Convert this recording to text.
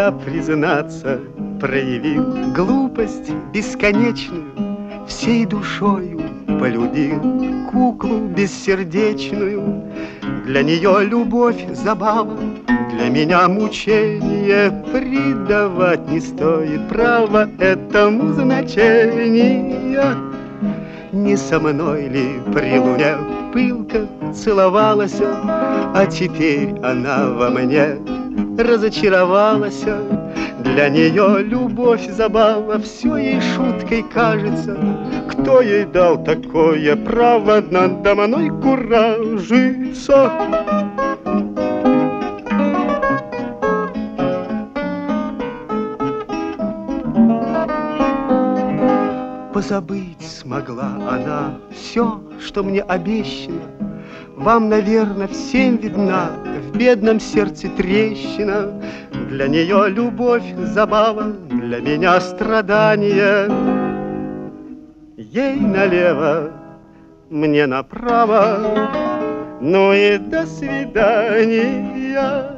я, признаться, проявил глупость бесконечную, всей душою полюбил куклу бессердечную. Для нее любовь забава, для меня мучение, предавать не стоит права этому значения. Не со мной ли при луне пылко целовалась, а теперь она во мне разочаровалась. Для нее любовь забава, все ей шуткой кажется. Кто ей дал такое право надо мной куражиться? Позабыть смогла она все, что мне обещано. Вам, наверное, всем видна в бедном сердце трещина. Для нее любовь забава, для меня страдание. Ей налево, мне направо, ну и до свидания.